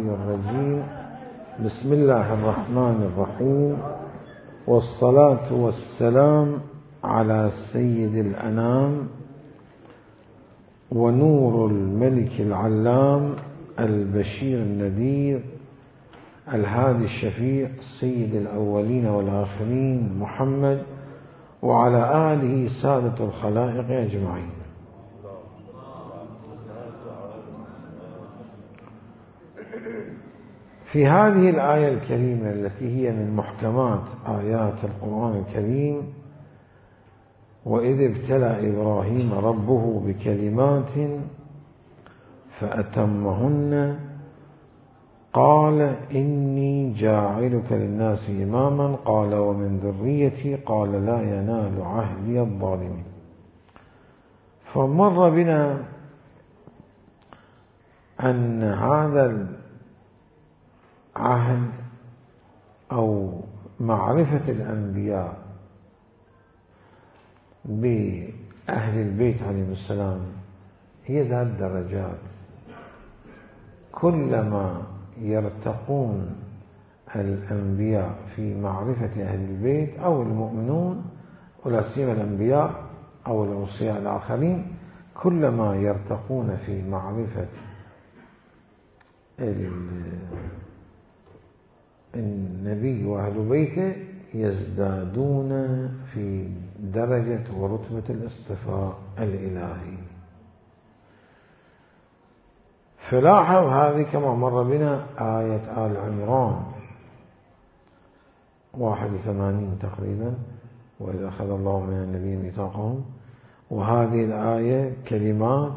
الرجيم. بسم الله الرحمن الرحيم، والصلاة والسلام على سيد الأنام ونور الملك العلام البشير النذير الهادي الشفيع سيد الأولين والآخرين محمد وعلى آله سادة الخلائق أجمعين. في هذه الآية الكريمة التي هي من محكمات آيات القرآن الكريم: وإذ ابتلى إبراهيم ربه بكلمات فأتمهن قال إني جاعلك للناس إماما قال ومن ذريتي قال لا ينال عهدي الظالمين. فمر بنا أن هذا العهد أو معرفة الأنبياء بأهل البيت عليهم السلام هي ذات درجات. كلما يرتقون الأنبياء في معرفة أهل البيت أو المؤمنون ولا سيما الأنبياء أو الأوصياء الآخرين، كلما يرتقون في معرفة النبي وأهل بيته يزدادون في درجة ورتبة الاصطفاء الإلهي. فلاحظ هذه كما مر بنا آية آل عمران 81 تقريبا: وإذ أخذ الله من النبيين ميثاقهم، وهذه الآية كلمات،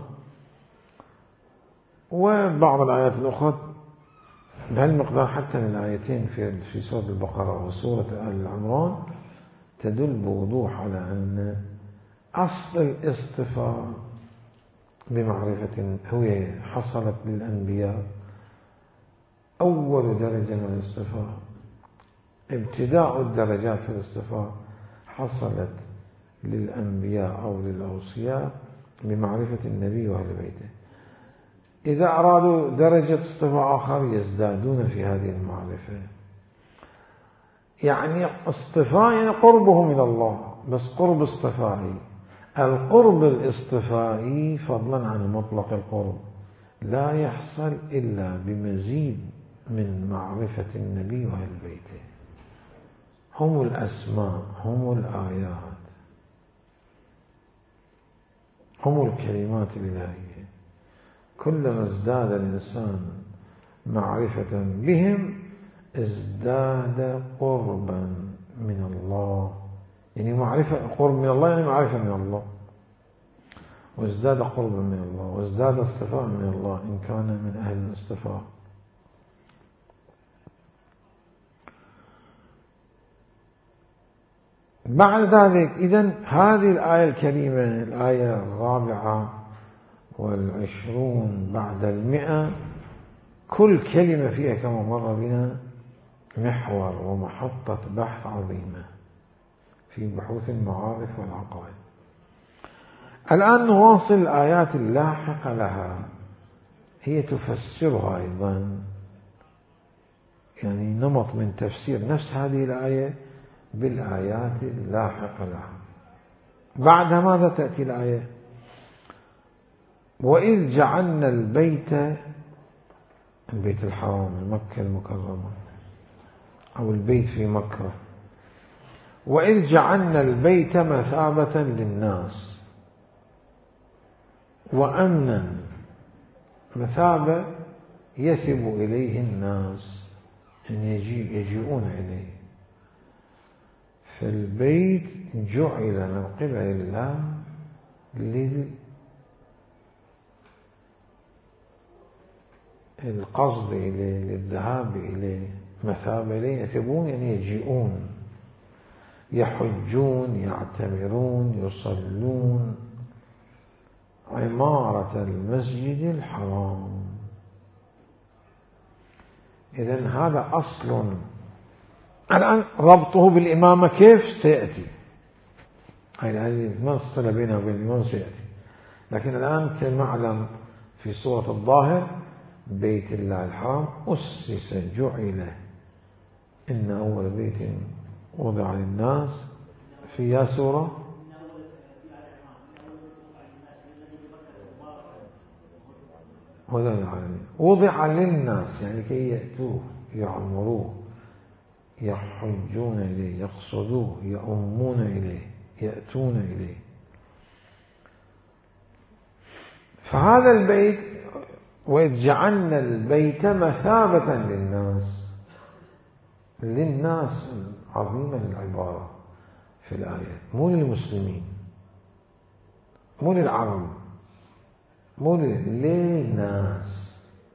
وبعض الآيات الأخرى بهالمقدار حتى من الآيتين في سورة البقرة وسورة آل عمران تدل بوضوح على أن أصل الاصطفاء بمعرفة هو حصلت للأنبياء. أول درجة من الاصطفاء، ابتداء الدرجات في الاصطفاء، حصلت للأنبياء أو للأوصياء بمعرفة النبي وأهل بيته. إذا أرادوا درجة اصطفاء آخر يزدادون في هذه المعرفة. يعني اصطفاء يعني قربه من الله، بس قرب اصطفائي. القرب الاصطفائي فضلا عن مطلق القرب لا يحصل إلا بمزيد من معرفة النبي وأهل بيته. هم الأسماء، هم الآيات، هم الكلمات الإلهية. كلما ازداد الإنسان معرفة بهم ازداد قربا من الله. يعني معرفة قرب من الله يعني معرفة من الله، وازداد قربا من الله، وازداد اصطفاء من الله إن كان من أهل الاصطفاء. بعد ذلك إذن هذه الآية الكريمة الآية 24 بعد 100 كل كلمة فيها كما مر بنا محور ومحطة بحث عظيمة في بحوث المعارف والعقائد. الآن نواصل الآيات اللاحقة لها، هي تفسرها أيضا، يعني نمط من تفسير نفس هذه الآية بالآيات اللاحقة لها. بعدها ماذا تأتي الآية؟ وإذ جعلنا البيت الحرام مكة المكرمة أو البيت في مكة، وإذ جعلنا البيت مثابة للناس وأمنا. مثابة يثب إليه الناس، أن يجيئون إليه. فالبيت جعل من قبل الله للقصد إليه، للذهاب إليه. مثابة إليه يثبون يعني يجيئون، يحجون، يعتمرون، يصلون. عمارة المسجد الحرام. إذن هذا أصل. الآن ربطه بالإمامة كيف سيأتي، هذه ما الصلة بينه وبين الإمام سيأتي. لكن الآن كما نعلم في سورة الظاهر بيت الله الحرام أسس جعل إن أول بيت وضع للناس في سورة هدى للعالمين. وضع للناس يعني كي يأتوه يعمروه يحجون إليه يقصدوه يؤمون إليه يأتون إليه. فهذا البيت وإذ جعلنا البيت مثابة للناس عظيمة العبارة في الآية، مو للمسلمين مو للعرب مو للناس.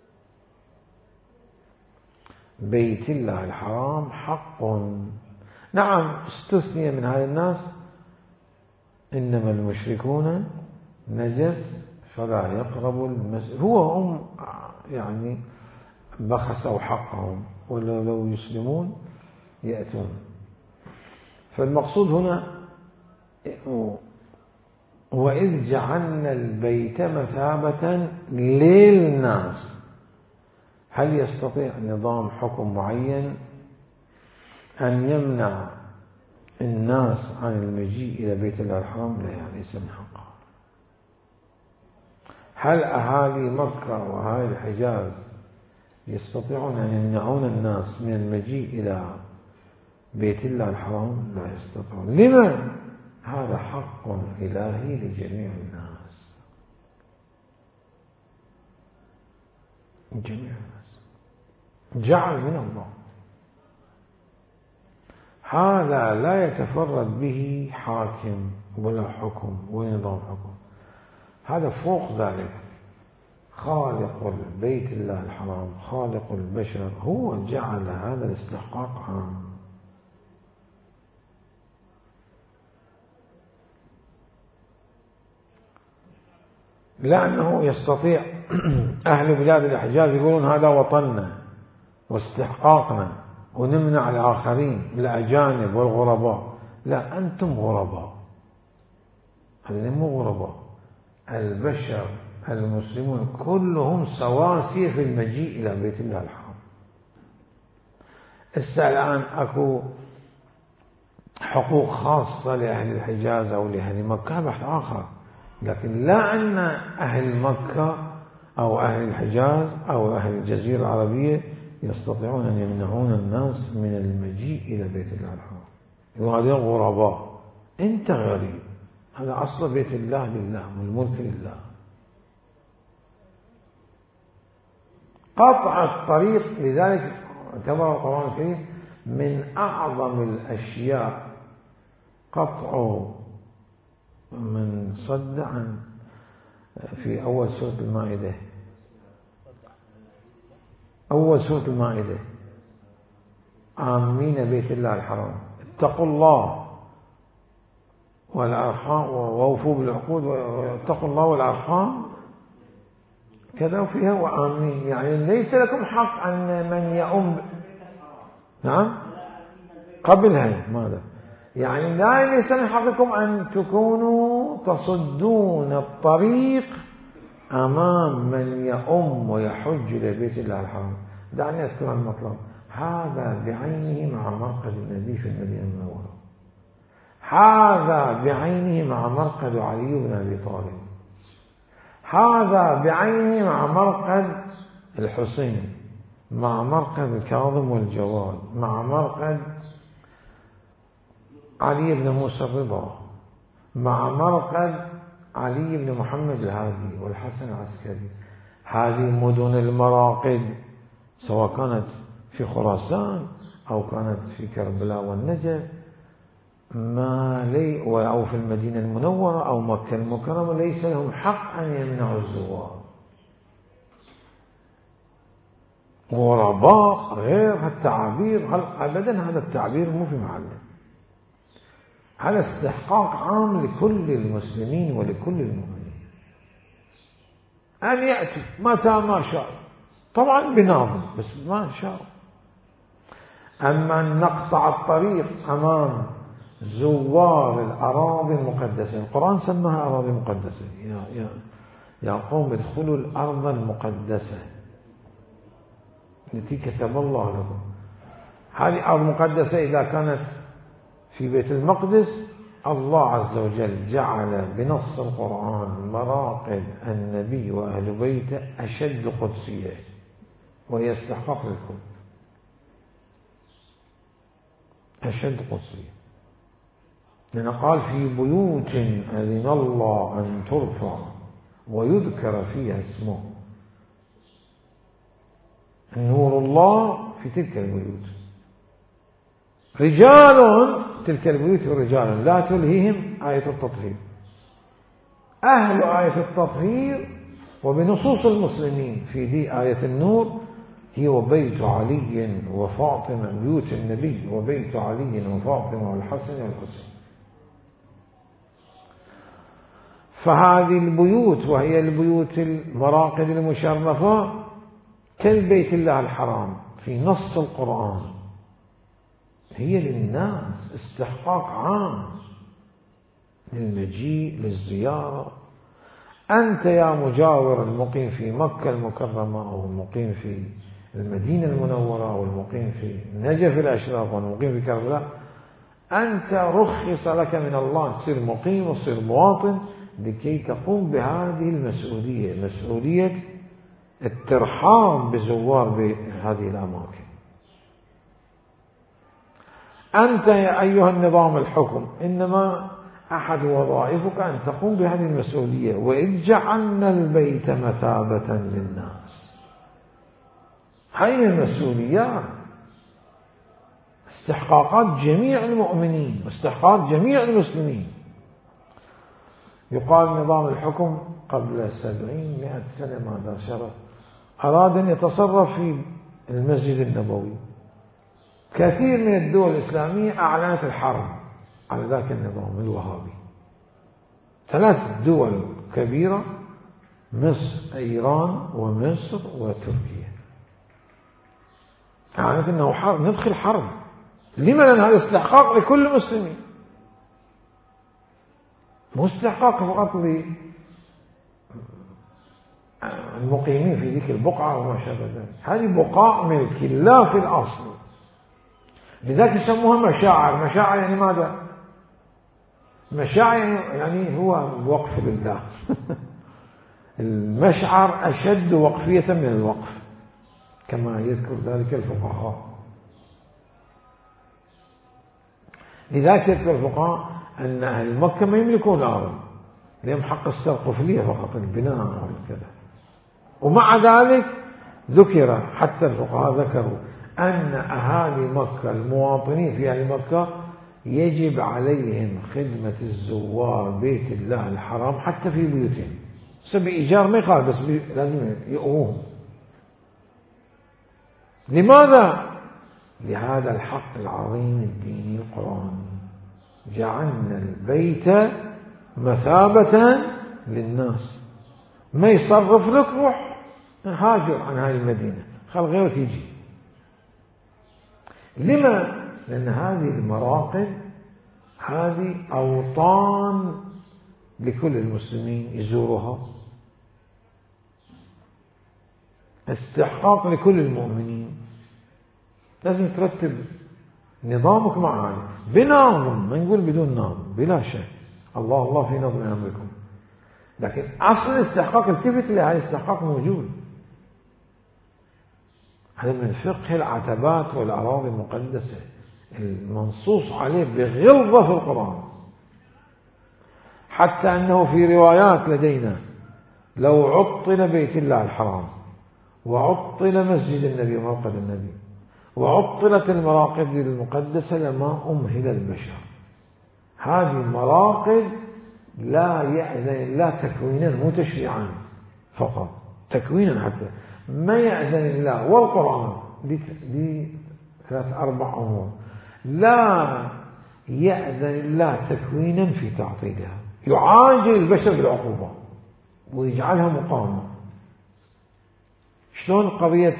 بيت الله الحرام حق، نعم استثني من هذا الناس إنما المشركون نجس فلا يقربوا المسجد، هم يعني بخسوا حقهم ولو لو يسلمون يأتون. فالمقصود هنا وإذ جعلنا البيت مثابة للناس. هل يستطيع نظام حكم معين أن يمنع الناس عن المجيء إلى بيت الله الحرام؟ لا، يعني ليس من حقه. هل أهالي مكة وأهالي الحجاز يستطيعون أن يمنعون الناس من المجيء إلى بيت الله الحرام؟ لا يستطيعون. لمن؟ هذا حق إلهي لجميع الناس، جميع الناس، جعل من الله. هذا لا يتفرد به حاكم ولا حكم ولا نظام حكم، هذا فوق ذلك. خالق البيت الله الحرام خالق البشر هو جعل هذا الاستحقاق عام. لأنه يستطيع أهل بلاد الحجاز يقولون هذا وطننا واستحقاقنا ونمنع الآخرين الأجانب والغرباء. لا، أنتم غرباء، هذين مو غرباء، البشر المسلمون كلهم سواسية في المجيء إلى بيت الله الحرام. الآن أكو حقوق خاصة لأهل الحجاز أو لأهل مكة بحث آخر، لكن لا أن أهل مكة أو أهل الحجاز أو أهل الجزيرة العربية يستطيعون أن يمنعون الناس من المجيء إلى بيت الله الحرام. وهذا غرباء، أنت غريب، هذا أصل بيت الله لله والملك لله. قطع الطريق، لذلك اعتبر القرآن الكريم من أعظم الأشياء قطع من صد عن في أول سورة المائدة، أول سورة المائدة عامين بيت الله الحرام اتقوا الله والأرحام ووفوا بالعقود واتقوا الله والأرحام كذا وفيها وآمين، يعني ليس لكم حق أن من يؤم. نعم قبلها ماذا؟ يعني لا ليس من حقكم أن تكونوا تصدون الطريق أمام من يؤم ويحج إلى بيت الله الحرام. دعني أذكر المطلب، هذا بعينه مع مرقد النبي في المدينة المنورة، هذا بعينه مع مرقد علي بن أبي طالب، هذا بعينه مع مرقد الحسين، مع مرقد الكاظم والجواد، مع مرقد علي بن موسى الرضا، مع مرقد علي بن محمد الهادي والحسن العسكري. هذه مدن المراقد سواء كانت في خراسان أو كانت في كربلاء والنجف أو في المدينة المنورة أو مكة المكرمة، ليس لهم حق أن يمنعوا الزوار. غرباء غير التعابير أبدا، هذا التعبير مو في محله. هذا استحقاق عام لكل المسلمين ولكل المؤمنين أن يأتوا متى ما شاء، طبعا بناظر بس ما شاء. أما أن نقطع الطريق أمام زوار الأراضي المقدسة، القرآن سماها أراضي مقدسة، يا قوم ادخلوا الأرض المقدسة التي كتب الله لكم. هذه أرض مقدسة إذا كانت في بيت المقدس، الله عز وجل جعل بنص القرآن مراقد النبي وأهل بيته أشد قدسية، وهي استحقاق للكل، أشد قدسية. لأن قال في بيوت أذن الله أن ترفع ويذكر فيها اسمه، نور الله في تلك البيوت. رجال تلك البيوت رجال لا تلهيهم آية التطهير. أهل آية التطهير وبنصوص المسلمين في دي آية النور هي وبيت علي وفاطمة، بيوت النبي وبيت علي وفاطمة والحسن والحسين. فهذه البيوت وهي البيوت المراقد المشرفة كالبيت الله الحرام في نص القرآن، هي للناس استحقاق عام للمجيء للزيارة. أنت يا مجاور المقيم في مكة المكرمة أو المقيم في المدينة المنورة أو المقيم في نجف الأشراف أو المقيم في كربلاء، أنت رخص لك من الله تصير مقيم وتصير مواطن لكي تقوم بهذه المسؤولية، مسؤولية الترحاب بزوار بهذه الأماكن. أنت يا أيها النظام الحكم إنما أحد وظائفك أن تقوم بهذه المسؤولية. وإذ جعلنا البيت مثابة للناس، هذه المسؤوليات استحقاقات جميع المؤمنين واستحقاقات جميع المسلمين. يقال نظام الحكم قبل 700 سنة ماذا شرع أراد أن يتصرف في المسجد النبوي. كثير من الدول الإسلامية أعلنت الحرب على ذاك النظام الوهابي. 3 دول كبيرة، مصر إيران ومصر وتركيا، أعلنت أنه حرب، ندخل حرب. لما؟ لأن هذا استحقاق لكل المسلمين، مو استحقاق فقط للمقيمين في ذيك البقعة وما شابه ذلك. هذه بقاع ملك الله في الأصل، لذلك يسموها مشاعر. مشاعر يعني ماذا؟ مشاعر يعني هو وقف لله. المشعر أشد وقفية من الوقف كما يذكر ذلك الفقهاء. لذلك يذكر الفقهاء أن أهل مكة ما يملكون الأرض، لهم حق السقفية فقط، البناء وكذا. ومع ذلك ذكر، حتى الفقهاء ذكروا أن أهالي مكة المواطنين في أهل مكة يجب عليهم خدمة الزوار بيت الله الحرام حتى في بيوتهم. بإيجار ما يقال، بس لازم يؤوهم. لماذا؟ لهذا الحق العظيم الديني القرآني. جعلنا البيت مثابة للناس، ما يصرف لك روح هاجر عن هذه المدينة، خل غيرك يجي. لما؟ لأن هذه المراقد هذه أوطان لكل المسلمين يزورها، استحقاق لكل المؤمنين. لازم ترتب نظامك معا بنظم، ما نقول بدون نظم، بلا شك الله في نظم أمركم، لكن أصل الاستحقاق التفت لهذا الاستحقاق موجود. هذا من فقه العتبات والأراضي المقدسة المنصوص عليه بغلظة في القرآن، حتى أنه في روايات لدينا لو عطل بيت الله الحرام وعطل مسجد النبي وموقد النبي وعطلت المراقد المقدسة لما أمهل البشر. هذه المراقد لا يأذن الله تكوينا، مو تشريعا فقط، تكوينا حتى ما يأذن الله. والقرآن دي 3-4 أمور لا يأذن الله تكوينا في تعطيلها، يعاجل البشر بالعقوبة ويجعلها مقامة. شلون قضية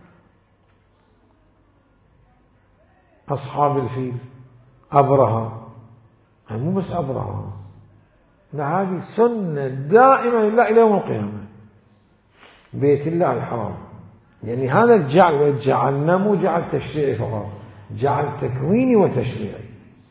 أصحاب الفيل أبرهة؟ مو بس أبرهة، لا، هذه سنة دائمة لله إلى يوم القيامة. بيت الله الحرام يعني هذا الجعل جعلنا مو جعل تشريعي فقط، جعل تكويني وتشريعي.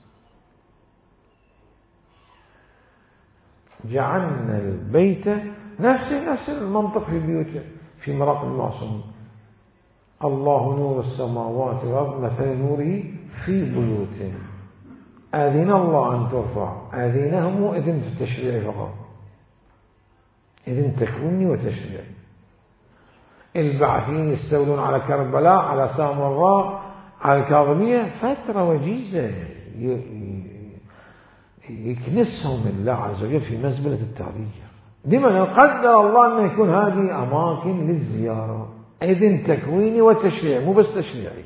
جعلنا البيت نفس المنطق في بيوت في مراقب المعصومين. الله نور السماوات والأرض مثل نوره في بيوتهم. أذن الله أن ترفع، أذنهم إذن في التشريع فقط، إذن تكويني وتشريعي. البعثين يستولون على كربلاء، على سامراء، على الكاظمية فترة وجيزة يكنسهم الله عز وجل في مزبلة التاريخ. لمن قدر الله أن يكون هذه أماكن للزيارة، إذن تكويني وتشريعي مو بس تشريعي.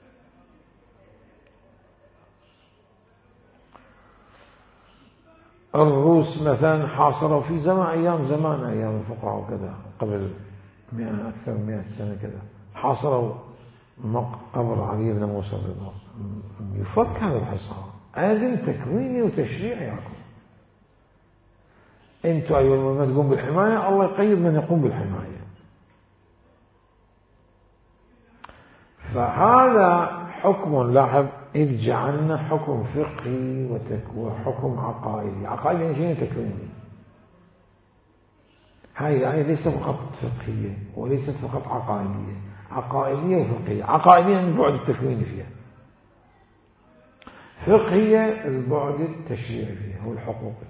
الروس مثلا حاصروا في زمان أيام الفقراء وكذا، قبل 100 أكثر من 100 سنة كذا، حاصروا قبر علي بن موسى الرضا. يفك هذا الحصار، أذن تكويني وتشريعي يعقوب. أنتم أيها المؤمنون تقوم بالحماية، الله يقيد من يقوم بالحماية. فهذا حكم، لاحظ، إذ جعلنا حكم فقهي وحكم عقائدي. عقائدي يعني شيء تكويني. هاي الآية ليست فقط فقهية وليست فقط عقائدية، عقائدية وفقهية. عقائدية البعد التكويني فيها، فقهية البعد التشريعي فيها والحقوقي.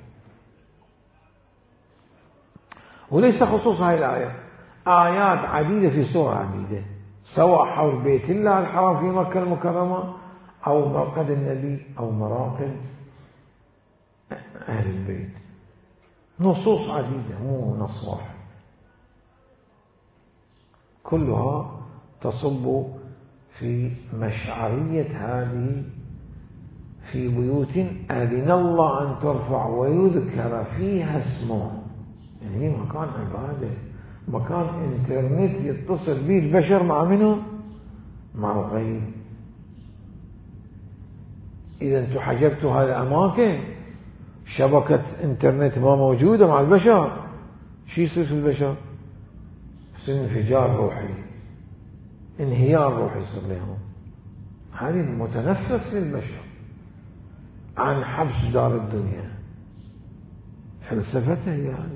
وليس خصوص هاي الآية، آيات عديدة في سور عديدة، سواء حول بيت الله الحرام في مكة المكرمة أو مرقد النبي أو مراقد أهل البيت، نصوص عديدة مو نص واحد، كلها تصب في مشعرية هذه في بيوت أذن الله أن ترفع ويذكر فيها اسمه. يعني مكان عبادة، مكان انترنت يتصل به البشر مع منه؟ مع الغيب. إذا أنتم حجبتوا هذه الأماكن، شبكة انترنت ما موجودة مع البشر، شو يصير في البشر؟ يصير انفجار روحي، انهيار روحي يصير لهم. هذه متنفس للبشر عن حبس دار الدنيا، فلسفتها هي هذه.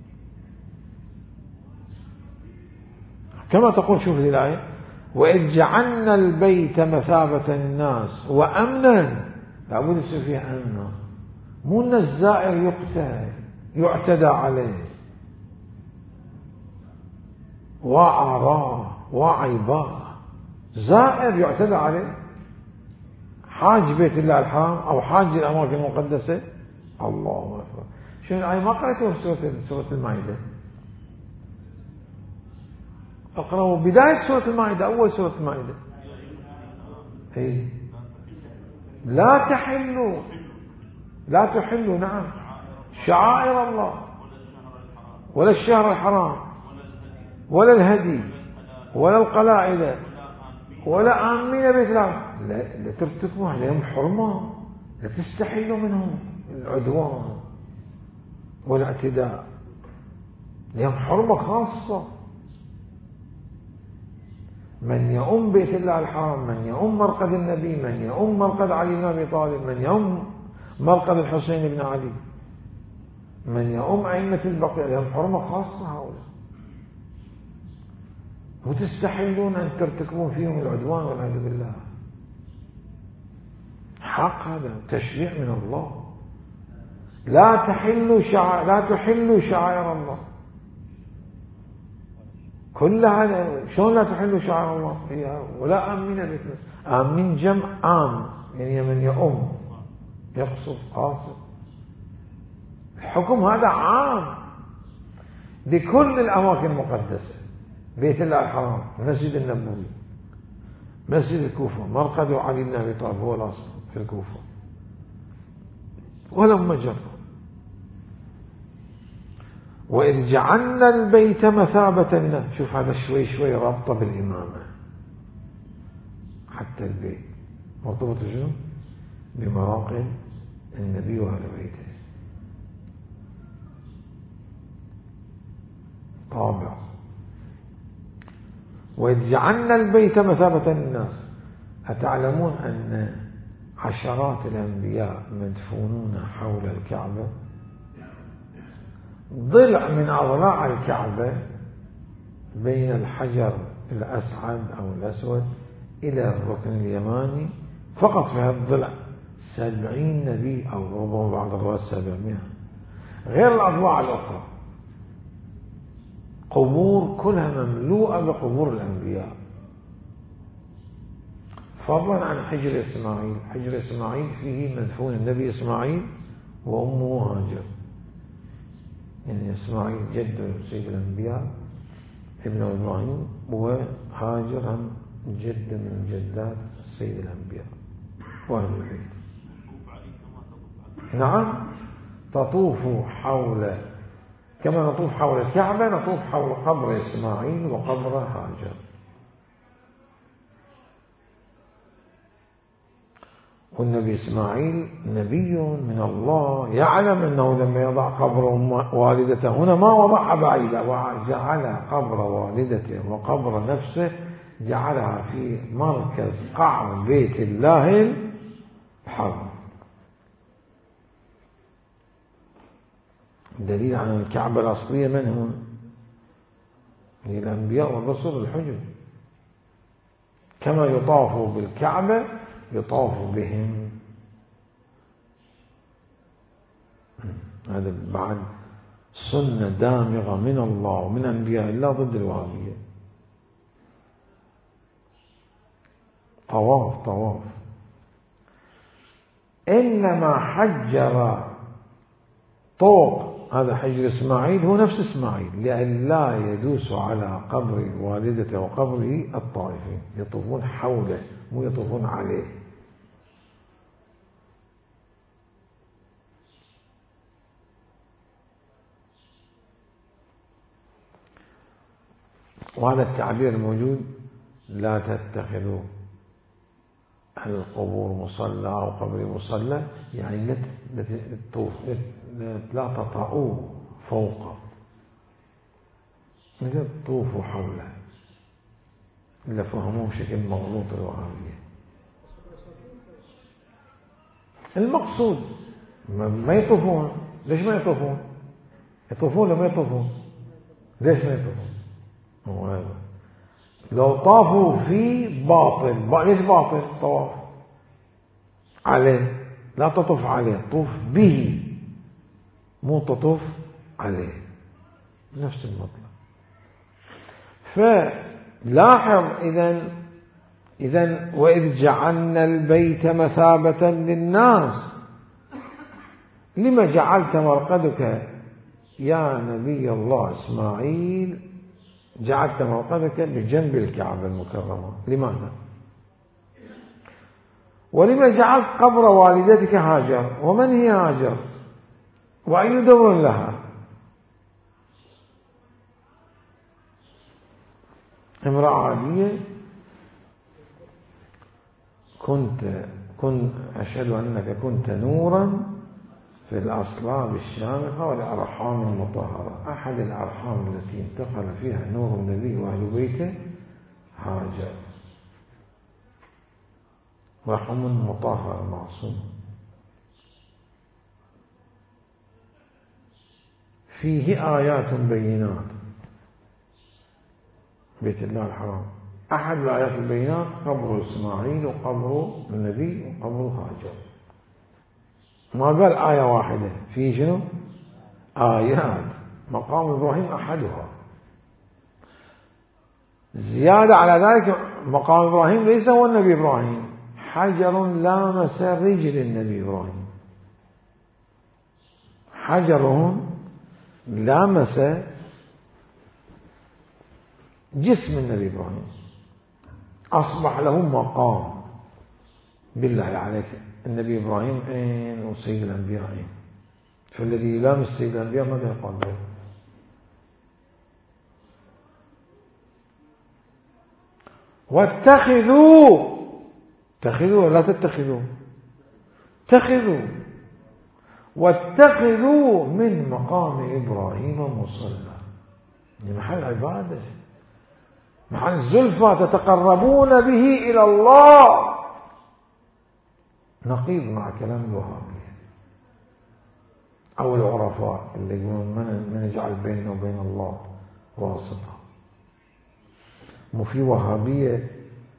كما تقول، شوف هذه الآية، وإذ جعلنا البيت مثابة للناس وأمنا. لابد يصير فيها أمن، مو أن الزائر يعتدى عليه وعراه وعيباه. زائر يعتدى عليه، حاج بيت الله الحرام أو حاج الأماكن المقدسة. الله أكبر. شنو الآية ما قرأتوها في سورة المائدة؟ اقرأوا بداية سورة المائدة، أول سورة المائدة. لا تحلوا نعم شعائر الله ولا الشهر الحرام ولا الهدي ولا القلائد ولا آمين بيت الله. لا ترتكبوا عليهم حرمة، لا تستحلوا منهم العدوان والاعتداء، لهم حرمة خاصة. من يؤم بيت الله الحرام، من يؤم مرقد النبي، من يؤم مرقد علي بن أبي طالب، من يؤم مرقد الحسين بن علي، من يؤم أئمة البقية، لهم حرمة خاصة هؤلاء، وتستحلون أن ترتكبون فيهم العدوان والعياذ بالله. حق، هذا تشريع من الله. لا تحلوا شعائر الله. كل هذا شلون لا تحلوا شعائر الله؟ ولا آمين بيت الله. آمين جمع عام، يعني من يؤم يقصد قاصد. الحكم هذا عام لكل الأماكن المقدسة، بيت الله الحرام، مسجد النبوي، مسجد الكوفة، مرقد علي بن أبي طالب هو الأصل في الكوفة، ولم مجر. وإذ جعلنا البيت مثابة لنا. شوف هذا شوي رابطة بالإمامة، حتى البيت مرتبط شنو؟ بمراقب النبي وأهل بيته. طابع. وإذ جعلنا البيت مثابة للناس. أتعلمون أن عشرات الأنبياء مدفونون حول الكعبة؟ ضلع من أضلاع الكعبة بين الحجر الأسعد أو الأسود إلى الركن اليماني فقط في هذا الضلع 70 نبي أو ربما بعض الروايات 700، غير الأضلاع الأخرى. قبور كلها مملوءة بقبور الأنبياء، فضلا عن حجر إسماعيل. حجر إسماعيل فيه مدفون النبي إسماعيل وأمه هاجر، يعني إسماعيل جد سيد الأنبياء ابن إبراهيم، وهاجر هم جد من جدات سيد الأنبياء وأهل البيت. نعم، تطوف حول، كما نطوف حول الكعبة نطوف حول قبر إسماعيل وقبر هاجر. والنبي إسماعيل نبي من الله، يعلم أنه لما يضع قبر والدته هنا ما وضعها بعيدة، وجعل قبر والدته وقبر نفسه جعلها في مركز قعر بيت الله الحرام، دليل عن الكعبة الأصلية من هم؟ الأنبياء والرسل الحجج. كما يطاف بالكعبة يطاف بهم. هذا بعد سنة دامغة من الله ومن أنبياء الله ضد الوهابية. طواف إنما حجر طوق هذا حجر إسماعيل هو نفس إسماعيل، لأن لا يدوس على قبر والدته وقبره الطائفين، يطوفون حوله مو يطوفون عليه. وهذا التعبير الموجود: لا تتخذوا القبور مصلى أو قبر مصلى، يعني لا تطأوا فوقه، لا تطوفوا حوله، إلا فهموه بشكل مغلوط الوهابية. المقصود ما يطوفون. ليش ما يطوفون؟ يطوفون ولا ما يطوفون؟ ليش ما يطوفون؟ هو هذا. لو طافوا في باطل، ليش باطل؟ طواف عليه، لا تطوف عليه، طوف به مو تطوف عليه، نفس المطلب. فلاحظ إذن وإذ جعلنا البيت مثابة للناس. لما جعلت مرقدك يا نبي الله إسماعيل، جعلت مرقدك بجنب الكعبة المكرمة؟ لماذا؟ ولما جعلت قبر والدتك هاجر؟ ومن هي هاجر؟ وأي دور لها؟ امرأة عادية. أشهد أنك كنت نورا في الأصلاب الشامخة والأرحام المطهرة. أحد الأرحام التي انتقل فيها نور النبي وأهل بيته هاجر، رحم مطهر معصوم، فيه آيات بينات. بيت الله الحرام أحد الآيات البينات قبر إسماعيل وقبر النبي وقبر هاجر. ما قال آية واحدة، في شنو؟ آيات. مقام إبراهيم أحدها. زيادة على ذلك مقام إبراهيم ليس هو النبي إبراهيم، حجر لامس رجل النبي إبراهيم، حجر لامس جسم النبي إبراهيم، أصبح له مقام. بالله عليك، النبي إبراهيم أين وسيد الأنبياء أين؟ فالذي يلامس سيد الأنبياء ماذا يقال له؟ واتخذوا، اتخذوا لا تتخذوا، اتخذوا، واتخذوا من مقام إبراهيم مصلى، محل عبادة. مع الزلفى تتقربون به إلى الله، نقيض مع كلام الوهابية أو العرفاء اللي يقولون من نجعل بيننا وبين الله واسطة. وفي وهابية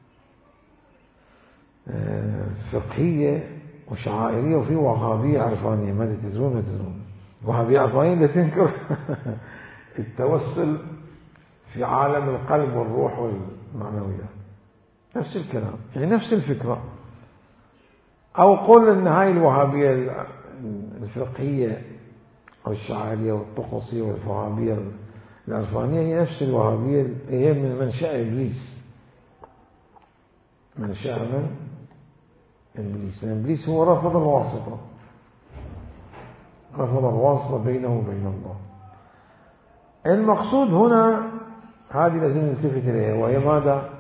فقهية وشعائرية، وفي وهابية عرفانية. ما تدرون وهابية عرفانية اللي تنكر التوسل في عالم القلب والروح والمعنويات. نفس الكلام، يعني نفس الفكرة. أو قل أن هاي الوهابية الفقهية أو الشعائرية والطقسية والوهابية العرفانية هي نفس الوهابية، هي من منشأ إبليس، منشأ من إبليس. إبليس هو رفض الواسطة، رفض الواسطة بينه وبين الله. المقصود هنا هذه لازم نلتفت إليها، وهي ماذا؟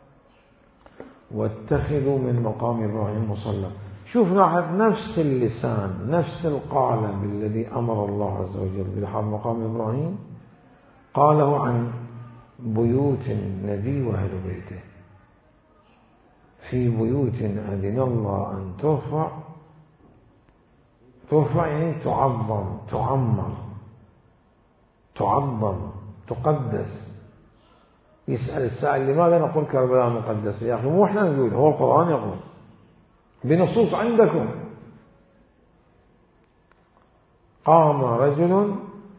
واتخذوا من مقام إبراهيم مصلى. شوف لاحظ نفس اللسان، نفس القالب الذي أمر الله عز وجل بلحاظ مقام إبراهيم قاله عن بيوت النبي وأهل بيته. في بيوت أذن الله أن ترفع يعني تعظم، تعمر، تعظم، تقدس. يسأل السائل لماذا نقول كربلاء مقدسة؟ يا أخي مو إحنا نقول، هو القرآن يقول بنصوص عندكم. قام رجل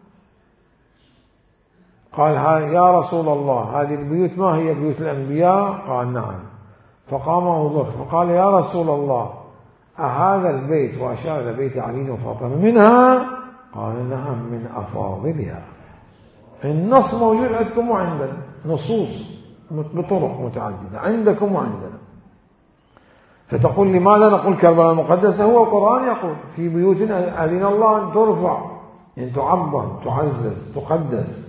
قال يا رسول الله هذه البيوت ما هي بيوت الأنبياء؟ قال نعم. فقام أبو بكر فقال يا رسول الله أهذا البيت، وأشار إلى بيت علي وفاطمة، منها؟ قال نعم من أفاضلها. النص موجود عندكم وعندنا، نصوص بطرق متعددة عندكم وعندنا. فتقول لماذا نقول كربلاء المقدسة؟ هو القرآن يقول في بيوت أذن الله أن ترفع، يعني تعظم، تعزز، تقدس.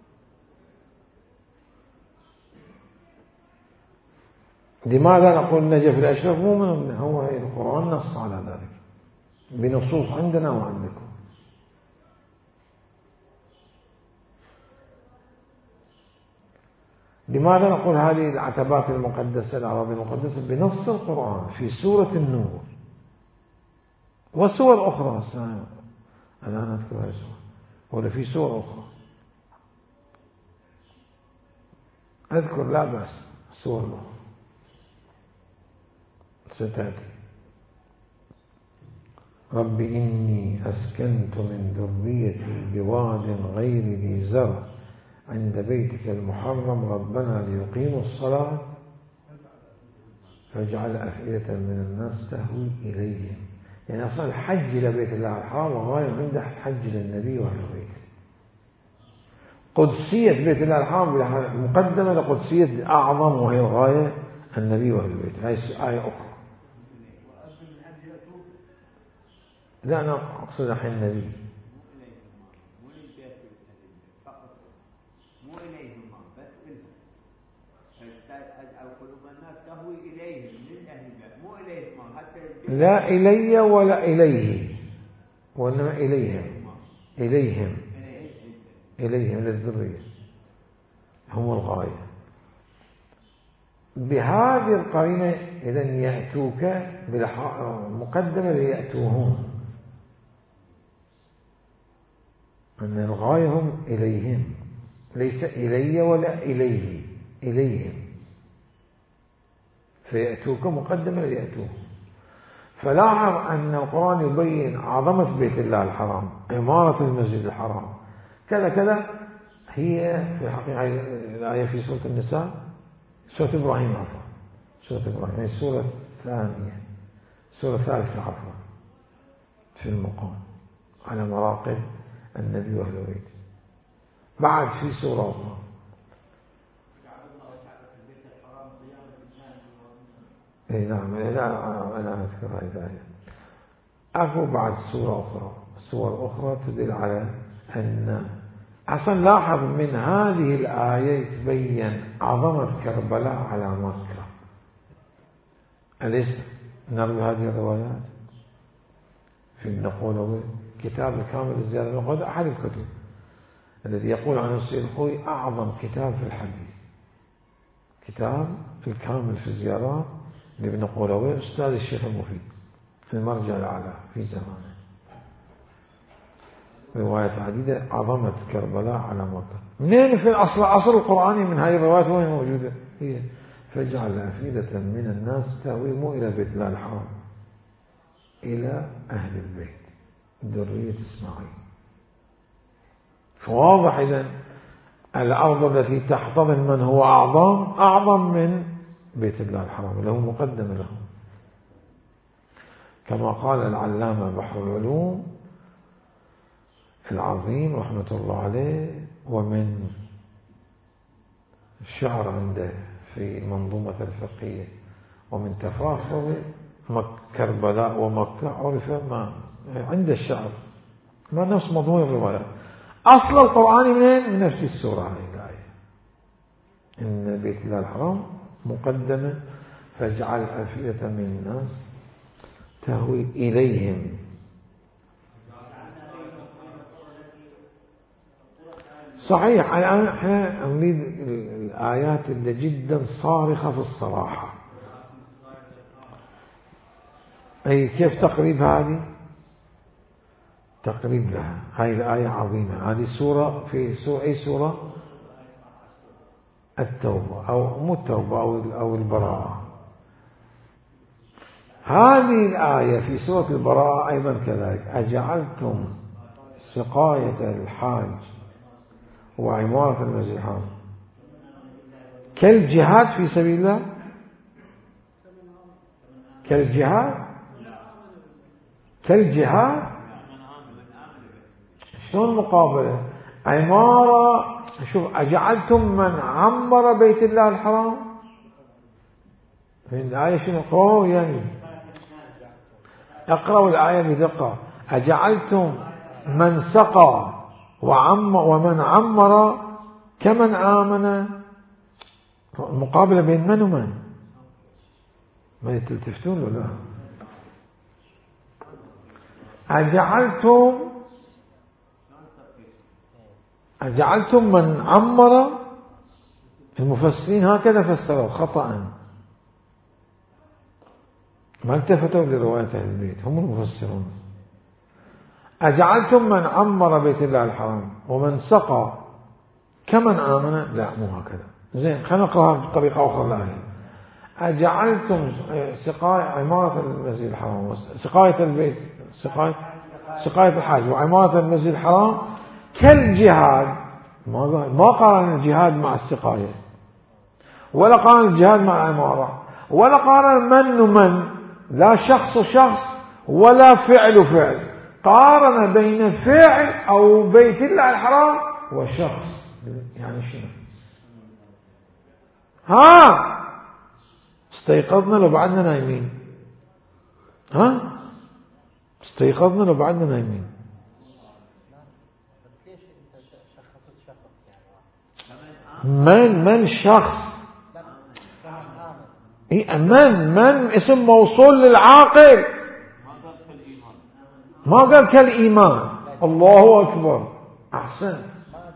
لماذا نقول نجف الأشرف؟ مو من هو القرآن نص على ذلك بنصوص عندنا وعندكم. لماذا نقول هذه العتبات المقدسة الأراضي المقدسة؟ بنص القرآن في سورة النور وسور أخرى الآن أذكر اسمها، ولا في سورة أخرى أذكر، لا بأس، سورة أخرى ستأتي. رب إني أسكنت من ذريتي بواد غير ذي زرع عند بيتك المحرم ربنا ليقيموا الصلاة فاجعل أفئدة من الناس تهوي إليهم. يعني أصلا الحج لبيت الله الحرام وغاية عنده الحج للنبي وأهل بيته. قدسية بيت الله الحرام مقدمة لقدسية أعظم وهي الغاية النبي وأهل بيته. هاي آية أخرى. لا أنا أقصد الحين النبي. لا إلي ولا إليه، وإنما إليهم، إليهم للذرية هم الغاية. بهذه القرينة إذن يأتوك مقدمة ليأتوهم، أن الغاية هم إليهم، ليس إلي ولا إليه، إليهم. فيأتوك مقدمة ليأتوهم. فلاحظ أن القرآن يبين عظمة بيت الله الحرام، عمارة المسجد الحرام، كذا كذا. هي في الحقيقة الآية في سورة النساء، سورة إبراهيم عفوا، سورة إبراهيم هي السورة الثانية، السورة الثالثة عفوا في المقام على مراقب النبي وأهل بيته. بعد في سورة أخرى اي نعم، لا انا اذكر هذه الايه. اكو بعد سور اخرى تدل على ان اصلا لاحظ من هذه الايه تبين عظمه كربلاء على مكه. اليس نروي هذه الروايات في النقولوي كتاب الكامل للزيادة النقود، احد الكتب الذي يقول عنه السيد الخوي اعظم كتاب في الحديث. كتاب الكامل في الزيارات لابن قولوي أستاذ الشيخ المفيد المرجع الأعلى في زمانه، روايات عديدة عظمت كربلاء على مكة. منين في الأصل القرآني من هذه الروايات وين موجودة؟ هي فاجعل أفئدة من الناس تهوي مو إلى بيت الله الحرام، إلى أهل البيت ذرية إسماعيل. فواضح إذن الأرض التي تحتضن من هو أعظم من بيت الله الحرام، له مقدم له، كما قال العلامة بحر العلوم العظيم رحمة الله عليه، ومن الشعر عنده في منظومة الفقهية: ومن تفاخر كربلاء ومكة عرف ما عند الشعر، ما نفس مضمون الرواية. أصل القرآن من نفس السورة هذه الآية، إن بيت الله الحرام مقدمة فاجعل أفئدة من الناس تهوي إليهم. صحيح، الآن احنا نريد الآيات اللي جدا صارخة في الصراحة. أي كيف تقريب هذه؟ تقريب لها هذه الآية عظيمة. هذه سورة في سورة أي سورة؟ التوبة، أو مو التوبة أو البراءة. هذه الآية في سورة البراءة أيضا كذلك: أجعلتم سقاية الحاج وعمارة المسجد الحرام كالجهاد في سبيل الله؟ كالجهاد شلون مقابلة؟ عمارة، شوف أجعلتم من عمر بيت الله الحرام، من الآية شنو؟ يعني اقرأوا الآية بدقة: أجعلتم من سقى ومن عمر كمن آمن. المقابلة بين من ومن؟ ما تلتفتون ولا؟ أجعلتم من عمر، المفسرين هكذا فسروا خطأ، ما التفتوا لرواية أهل البيت، هم المفسرون. أجعلتم من عمر بيت الله الحرام ومن سقى كمن آمن، لا مو هكذا. زين، خلينا نقرأها بطريقة أخرى الآية: أجعلتم عمارة المسجد الحرام، سقاية البيت، سقاية الحاج وعمارة المسجد الحرام كالجهاد. ما قارن الجهاد مع السقاية، ولا قارن الجهاد مع العمارة، ولا قارن من ومن، لا شخص ولا فعل. قارن بين فعل أو بيت الله الحرام وشخص. يعني شنو؟ استيقظنا لو بعدنا نايمين. استيقظنا لو بعدنا نايمين. من شخص؟ من اسم موصول للعاقل، ما قال كالإيمان. الله أكبر، أحسن.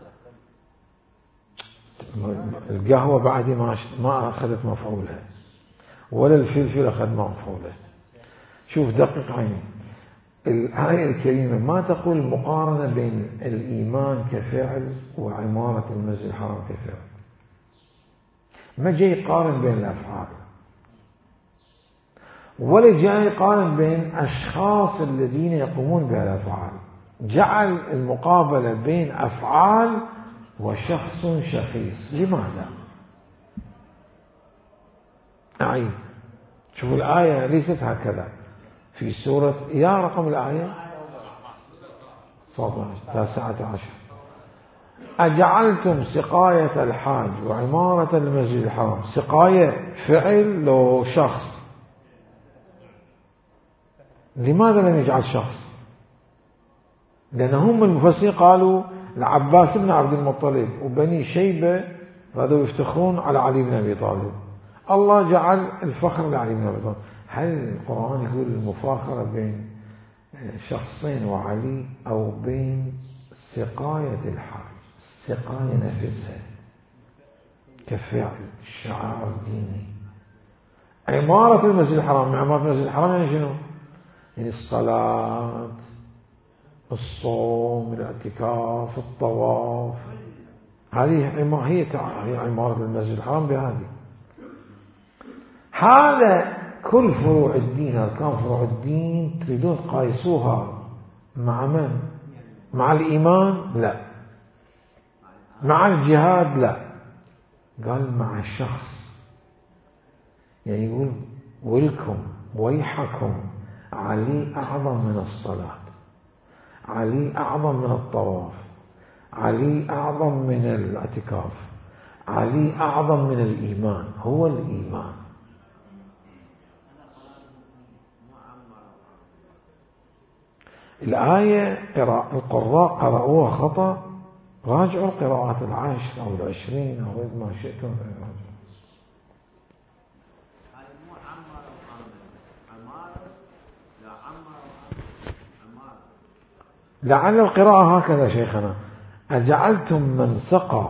القهوة بعد ما أخذت مفعولها، ولا الفلفل أخذ مفعوله. شوف دقق عيني، الآية الكريمة ما تقول مقارنة بين الإيمان كفعل وعمارة المسجد الحرام كفعل، ما جاي يقارن بين الأفعال، ولا جاي يقارن بين أشخاص الذين يقومون بهالأفعال. جعل المقابلة بين أفعال وشخص شخيص. لماذا؟ أعيد، شوفوا الآية ليست هكذا في سورة، يا رقم الآية 19. أجعلتم سقاية الحاج وعمارة المسجد الحرام. سقاية فعل لو شخص؟ لماذا لم يجعل شخص؟ لأن هم المفسرين قالوا العباس بن عبد المطلب وبني شيبة هذول يفتخرون على علي بن أبي طالب، الله جعل الفخر لعلي بن أبي طالب. هل القرآن يقول المفاخرة بين شخصين وعلي أو بين سقاية الحاج؟ سقاية نفسها كفعل شعار ديني. عمارة المسجد الحرام، عمارة المسجد الحرام يعني شنو؟ يعني الصلاة، الصوم، الاعتكاف، الطواف، هذه هي عمارة المسجد الحرام بهذه. هذا كل فروع الدين، أركان فروع الدين تريدون تقايسوها مع من؟ مع الإيمان؟ لا. مع الجهاد؟ لا. قال مع الشخص. يعني يقول ولكم ويحكم، علي أعظم من الصلاة، علي أعظم من الطواف، علي أعظم من الاعتكاف، علي أعظم من الإيمان. هو الإيمان. الآية القراء قرأوها خطأ، راجعوا القراءات 10 أو 20 أو ما شئتم. لعل القراءة هكذا شيخنا: أجعلتم من سقى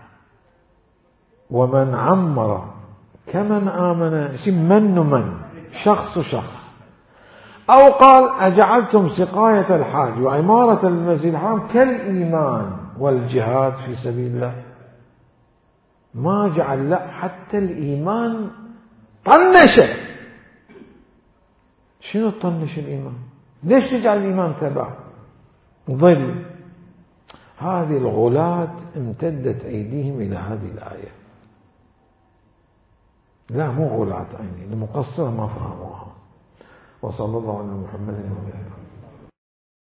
ومن عمر كمن آمن، من شخص. أو قال أجعلتم سقاية الحاج وعمارة المسجد الحرام كالإيمان والجهاد في سبيل الله. ما جعل، لا، حتى الإيمان طنش. شنو طنش الإيمان؟ ليش تجعل الإيمان تبع ظل؟ هذه الغلاة امتدت أيديهم إلى هذه الآية. لا، مو غلاة، المقصرة ما فهموها. وصلى الله على محمد وعلى آله.